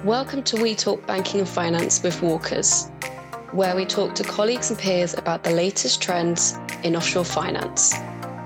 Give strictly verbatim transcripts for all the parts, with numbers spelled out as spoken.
Welcome to We Talk Banking and Finance with Walkers, where we talk to colleagues and peers about the latest trends in offshore finance.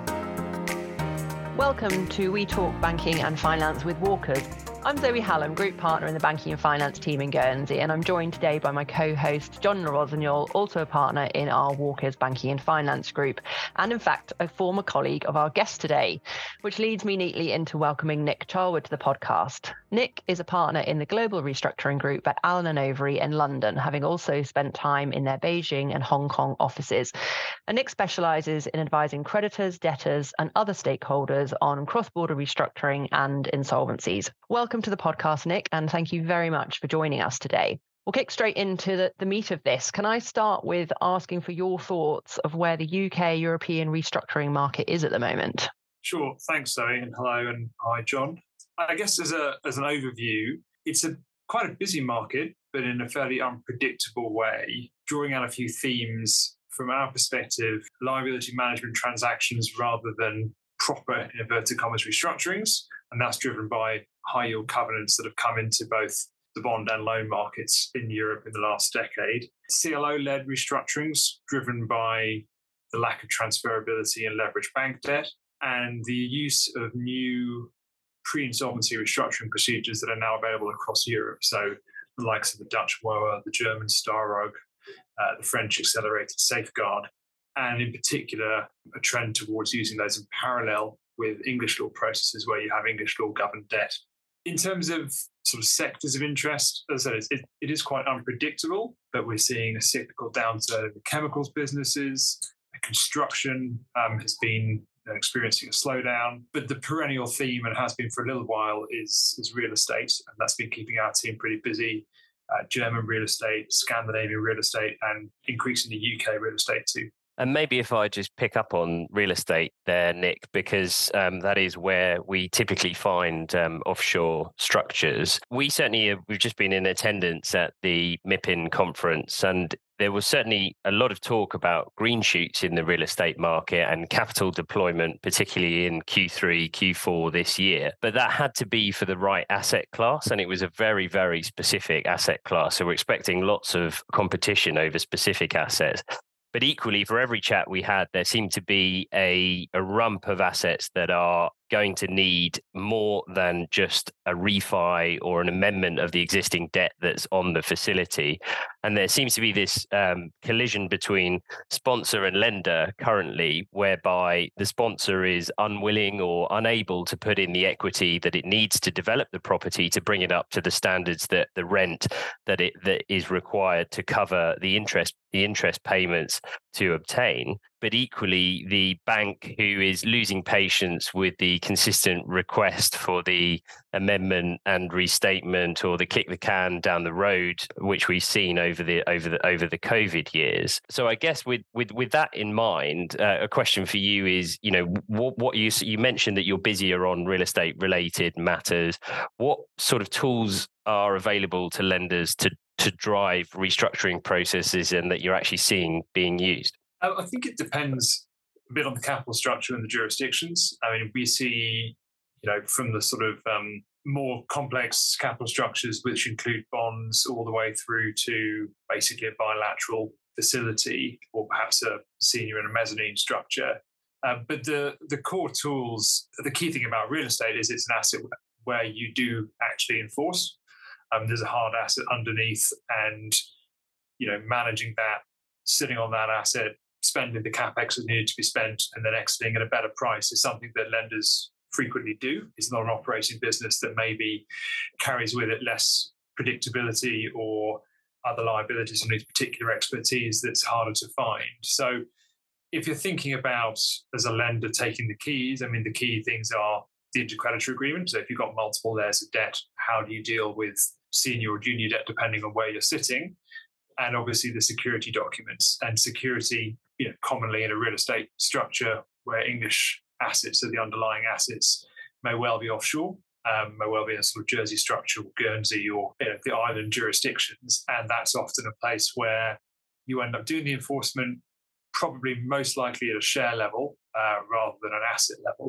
Welcome to We Talk Banking and Finance with Walkers. I'm Zoe Hallam, Group Partner in the Banking and Finance team in Guernsey, and I'm joined today by my co-host, John Rossignol, also a partner in our Walkers Banking and Finance group, and in fact, a former colleague of our guest today, which leads me neatly into welcoming Nick Charwood to the podcast. Nick is a partner in the Global Restructuring Group at Allen and Overy in London, having also spent time in their Beijing and Hong Kong offices. And Nick specialises in advising creditors, debtors, and other stakeholders on cross-border restructuring and insolvencies. Welcome to the podcast, Nick, and thank you very much for joining us today. We'll kick straight into the, the meat of this. Can I start with asking for your thoughts of where the U K European restructuring market is at the moment? Sure. Thanks, Zoe, and hello, and hi, John. I guess as a as an overview, it's a quite a busy market, but in a fairly unpredictable way, drawing out a few themes from our perspective: liability management transactions rather than proper, in inverted commas, restructurings, and that's driven by high yield covenants that have come into both the bond and loan markets in Europe in the last decade. C L O-led restructurings driven by the lack of transferability and leveraged bank debt, and the use of new pre-insolvency restructuring procedures that are now available across Europe. So the likes of the Dutch W O A, the German Starog, uh, the French Accelerated Safeguard, and in particular, a trend towards using those in parallel with English law processes where you have English law governed debt. In terms of sort of sectors of interest, as I said, it, it is quite unpredictable, but we're seeing a cyclical downturn in the chemicals businesses. Construction um, has been experiencing a slowdown, but the perennial theme, and has been for a little while, is, is real estate, and that's been keeping our team pretty busy. Uh, German real estate, Scandinavian real estate, and increasingly U K real estate too. And maybe if I just pick up on real estate there, Nick, because um, that is where we typically find um, offshore structures. We certainly have, we've just been in attendance at the MIPIM conference, and there was certainly a lot of talk about green shoots in the real estate market and capital deployment, particularly in Q three, Q four this year. But that had to be for the right asset class, and it was a very, very specific asset class. So we're expecting lots of competition over specific assets. But equally, for every chat we had, there seemed to be a, a rump of assets that are going to need more than just a refi or an amendment of the existing debt that's on the facility. And there seems to be this um, collision between sponsor and lender currently, whereby the sponsor is unwilling or unable to put in the equity that it needs to develop the property to bring it up to the standards that the rent that it that is required to cover the interest the interest payments to obtain. But equally, the bank, who is losing patience with the consistent request for the amendment and restatement, or the kick the can down the road, which we've seen over the over the over the COVID years. So I guess with with with that in mind, uh, a question for you is, you know, what what you you mentioned that you're busier on real estate related matters. What sort of tools are available to lenders to to drive restructuring processes, and that you're actually seeing being used? I think it depends a bit on the capital structure and the jurisdictions. I mean, we see, you know, from the sort of um, more complex capital structures, which include bonds, all the way through to basically a bilateral facility, or perhaps a senior and a mezzanine structure. Uh, but the the core tools, the key thing about real estate is it's an asset where you do actually enforce. Um, there's a hard asset underneath, and, you know, managing that, sitting on that asset, spending the capex that needed to be spent, and then exiting at a better price is something that lenders frequently do. It's not an operating business that maybe carries with it less predictability or other liabilities and needs particular expertise that's harder to find. So if you're thinking about, as a lender, taking the keys, I mean, the key things are the intercreditor agreement. So if you've got multiple layers of debt, how do you deal with senior or junior debt depending on where you're sitting? And obviously the security documents. And security, you know, commonly in a real estate structure where English assets are the underlying assets, may well be offshore, um, may well be in a sort of Jersey structure, or Guernsey, or, you know, the island jurisdictions. And that's often a place where you end up doing the enforcement, probably most likely at a share level uh, rather than an asset level.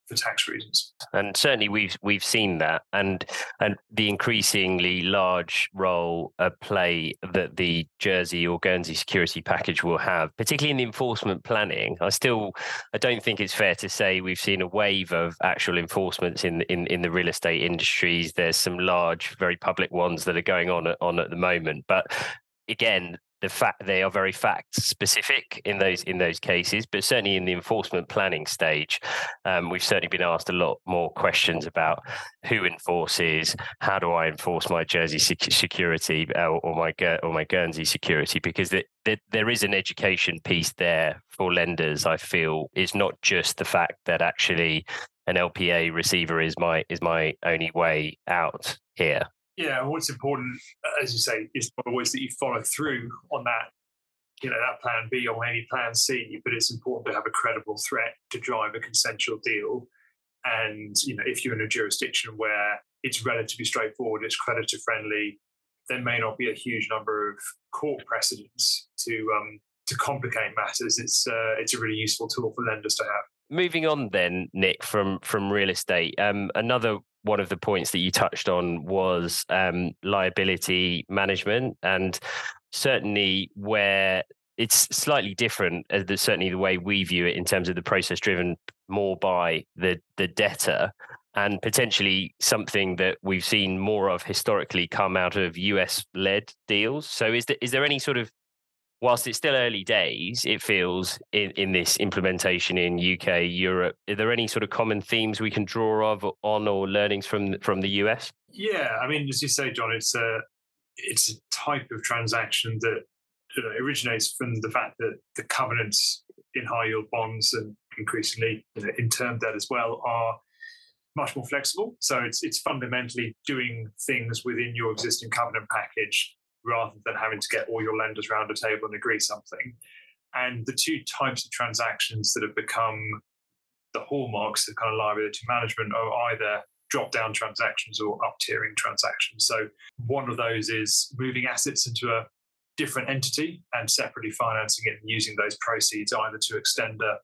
for tax reasons. And certainly we've we've seen that, and and the increasingly large role a play that the Jersey or Guernsey security package will have, particularly in the enforcement planning. I still I don't think it's fair to say we've seen a wave of actual enforcements in in in the real estate industries. There's some large, very public ones that are going on on at the moment, but again, the fact they are very fact specific in those in those cases, but certainly in the enforcement planning stage, um, we've certainly been asked a lot more questions about who enforces, how do I enforce my Jersey sec- security or, or my or my Guernsey security, because the, the, there is an education piece there for lenders. I feel is not just the fact that actually an L P A receiver is my is my only way out here. Yeah, what's important, as you say, is not always that you follow through on that, you know, that plan B or maybe plan C, but it's important to have a credible threat to drive a consensual deal. And, you know, if you're in a jurisdiction where it's relatively straightforward, it's creditor friendly, there may not be a huge number of court precedents to um, to complicate matters. It's uh, it's a really useful tool for lenders to have. Moving on then, Nick, from from real estate, um, another one of the points that you touched on was um, liability management, and certainly where it's slightly different, as the, certainly the way we view it in terms of the process driven more by the the debtor, and potentially something that we've seen more of historically come out of U S-led deals. So is there, is there any sort of, whilst it's still early days, it feels in, in this implementation in U K, Europe, are there any sort of common themes we can draw of on or learnings from from the U S? Yeah, I mean, as you say, John, it's a it's a type of transaction that, you know, originates from the fact that the covenants in high yield bonds and increasingly, you know, in term debt as well are much more flexible. So it's it's fundamentally doing things within your existing covenant package, rather than having to get all your lenders around a table and agree something. And the two types of transactions that have become the hallmarks of kind of liability management are either drop-down transactions or up-tiering transactions. So one of those is moving assets into a different entity and separately financing it and using those proceeds either to extend a,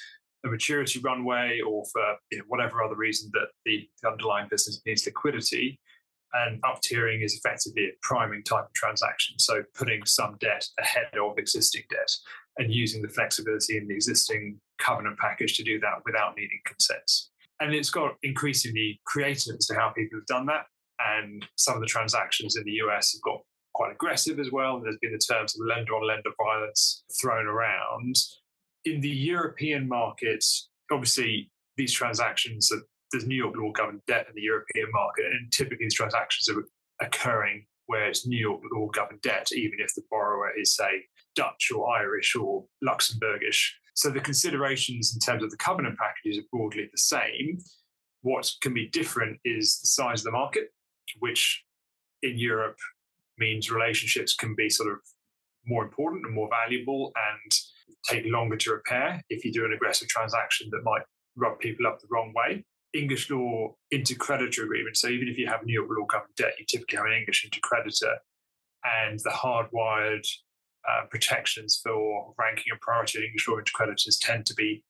a maturity runway or for, you know, whatever other reason that the, the underlying business needs liquidity. And up-tiering is effectively a priming type of transaction. So putting some debt ahead of existing debt and using the flexibility in the existing covenant package to do that without needing consents. And it's got increasingly creative as to how people have done that. And some of the transactions in the U S have got quite aggressive as well. There's been the terms of lender-on-lender violence thrown around. In the European markets, obviously, these transactions are there's New York law governed debt in the European market, and typically these transactions are occurring where it's New York law governed debt, even if the borrower is, say, Dutch or Irish or Luxembourgish. So the considerations in terms of the covenant packages are broadly the same. What can be different is the size of the market, which in Europe means relationships can be sort of more important and more valuable and take longer to repair if you do an aggressive transaction that might rub people up the wrong way. English law intercreditor agreement. So even if you have New York law governed debt, you typically have an English intercreditor, and the hardwired uh, protections for ranking and priority of English law intercreditors tend to be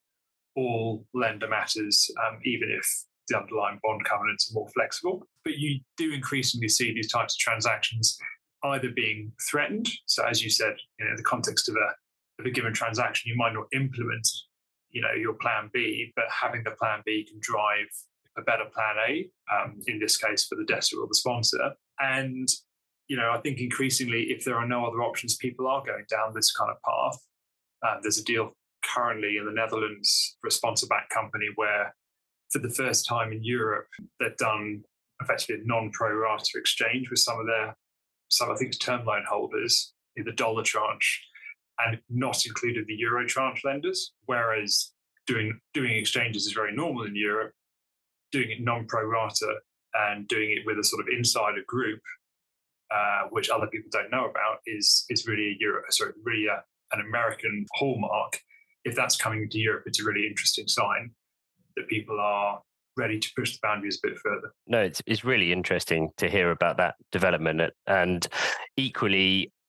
all lender matters, um, even if the underlying bond covenants are more flexible. But you do increasingly see these types of transactions either being threatened. So as you said, you know, in the context of a, of a given transaction, you might not implement you know, your plan B, but having the plan B can drive a better plan A, um, in this case for the debtor or the sponsor. And, you know, I think increasingly, if there are no other options, people are going down this kind of path. Uh, there's a deal currently in the Netherlands for a sponsor-backed company where for the first time in Europe, they've done effectively a non-pro rata exchange with some of their, some I think it's term loan holders in the dollar tranche, and not included the euro tranche lenders, whereas doing doing exchanges is very normal in Europe. Doing it non-pro rata and doing it with a sort of insider group, uh, which other people don't know about, is is really a Euro, sorry, really a, an American hallmark. If that's coming to Europe, it's a really interesting sign that people are ready to push the boundaries a bit further. No, it's it's really interesting to hear about that development, and equally,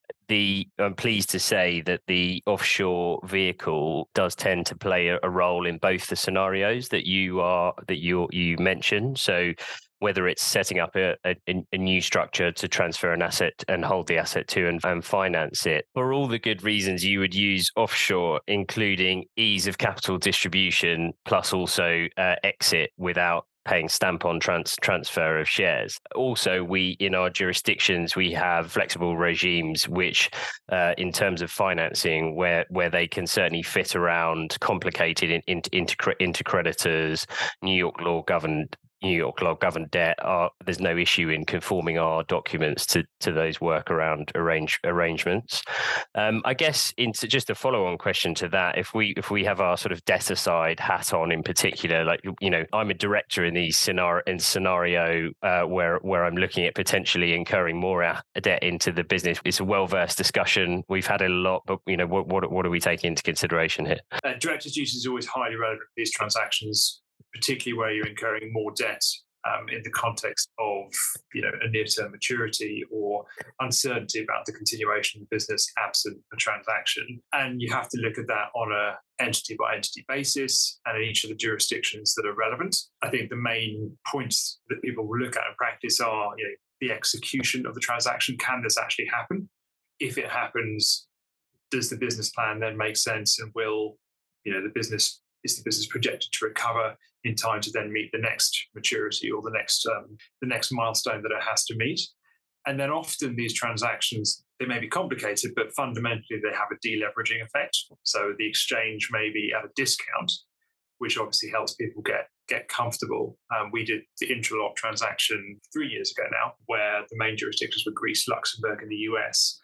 the I'm pleased to say that the offshore vehicle does tend to play a, a role in both the scenarios that you are that you you mentioned. So whether it's setting up a, a, a new structure to transfer an asset and hold the asset to and, and finance it, for all the good reasons you would use offshore, including ease of capital distribution, plus also uh, exit without paying stamp on trans- transfer of shares. Also, we in our jurisdictions we have flexible regimes, which, uh, in terms of financing, where where they can certainly fit around complicated in, in, into into creditors, New York law governed. New York law governed debt. Are, there's no issue in conforming our documents to, to those workaround arrange, arrangements. Um, I guess into just a follow-on question to that, if we if we have our sort of debtor side hat on in particular, like you know, I'm a director in these scenario in scenario uh, where where I'm looking at potentially incurring more debt into the business. It's a well-versed discussion. We've had a lot, but you know, what what what are we taking into consideration here? Uh, director's duty is always highly relevant to these transactions, particularly where you're incurring more debt um, in the context of, you know, a near-term maturity or uncertainty about the continuation of the business absent a transaction. And you have to look at that on a entity-by-entity basis and in each of the jurisdictions that are relevant. I think the main points that people will look at in practice are, you know, the execution of the transaction. Can this actually happen? If it happens, does the business plan then make sense, and will, you know, the business is the business projected to recover in time to then meet the next maturity or the next um, the next milestone that it has to meet? And then often these transactions, they may be complicated, but fundamentally they have a deleveraging effect. So the exchange may be at a discount, which obviously helps people get get comfortable. Um, we did the Intralot transaction three years ago now, where the main jurisdictions were Greece, Luxembourg, and the U S.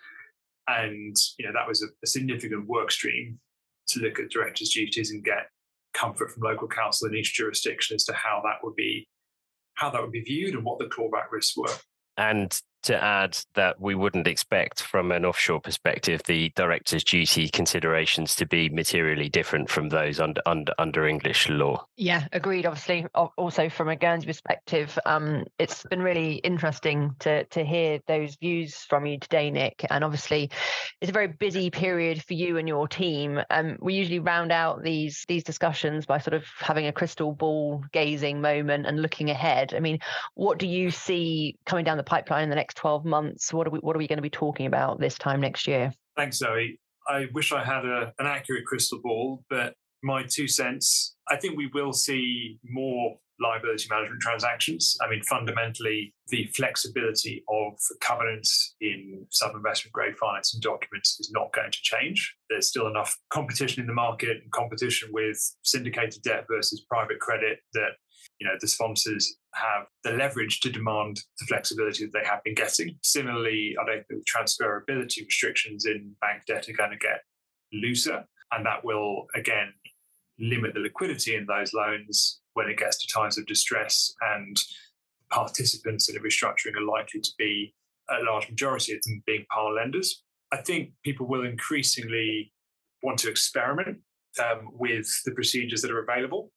And you know that was a, a significant work stream to look at directors' duties and get comfort from local counsel in each jurisdiction as to how that would be how that would be viewed and what the clawback risks were. And to add that we wouldn't expect from an offshore perspective the director's duty considerations to be materially different from those under under, under English law. Yeah, agreed. Obviously, also from a Guernsey perspective, um, it's been really interesting to to hear those views from you today, Nick. And obviously, it's a very busy period for you and your team. Um, we usually round out these these discussions by sort of having a crystal ball gazing moment and looking ahead. I mean, what do you see coming down the pipeline in the next twelve months? What are we what are we going to be talking about this time next year? Thanks, Zoe. I wish I had a, an accurate crystal ball, but my two cents, I think we will see more liability management transactions. I mean, fundamentally, the flexibility of covenants in sub-investment grade financing documents is not going to change. There's still enough competition in the market and competition with syndicated debt versus private credit that, you know, the sponsors have the leverage to demand the flexibility that they have been getting. Similarly, I don't think transferability restrictions in bank debt are going to get looser, and that will, again, limit the liquidity in those loans when it gets to times of distress, and participants in a restructuring are likely to be a large majority of them being P A R lenders. I think people will increasingly want to experiment um, with the procedures that are available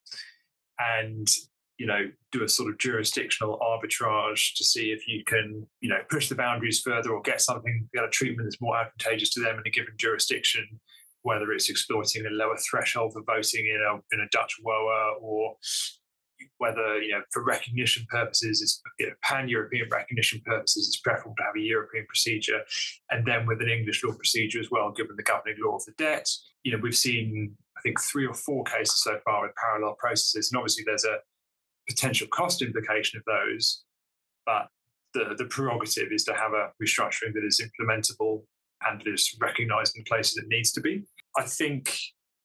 and, you know, do a sort of jurisdictional arbitrage to see if you can, you know, push the boundaries further or get something, get a treatment that's more advantageous to them in a given jurisdiction, whether it's exploiting a lower threshold for voting in a in a Dutch W O A, or whether, you know, for recognition purposes, it's, you know, pan-European recognition purposes, it's preferable to have a European procedure, and then with an English law procedure as well, given the governing law of the debt. You know, we've seen, I think, three or four cases so far with parallel processes, and obviously there's a potential cost implication of those, but the, the prerogative is to have a restructuring that is implementable and is recognised in places it needs to be. I think,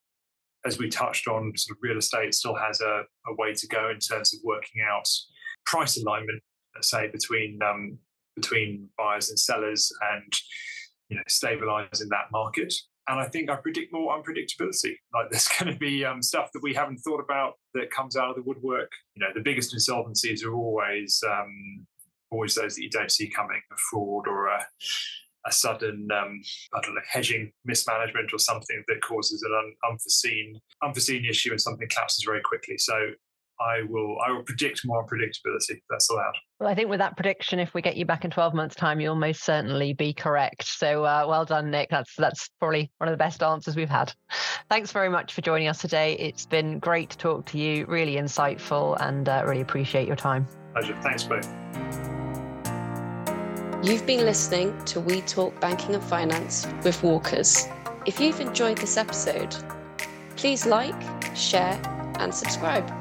as we touched on, sort of real estate still has a, a way to go in terms of working out price alignment, let's say, between um, between buyers and sellers, and, you know, stabilising that market. And I think I predict more unpredictability. Like, there's going to be um, stuff that we haven't thought about that comes out of the woodwork. You know, the biggest insolvencies are always um, always those that you don't see coming, a fraud or a a sudden, um, I don't know, hedging mismanagement or something that causes an un- unforeseen unforeseen issue and something collapses very quickly. So I will I will predict more unpredictability. That's allowed. Well, I think with that prediction, if we get you back in twelve months' time, you'll most certainly be correct. So uh, well done, Nick. That's that's probably one of the best answers we've had. Thanks very much for joining us today. It's been great to talk to you, really insightful, and uh, really appreciate your time. Pleasure. Thanks, both. You've been listening to We Talk Banking and Finance with Walkers. If you've enjoyed this episode, please like, share, and subscribe.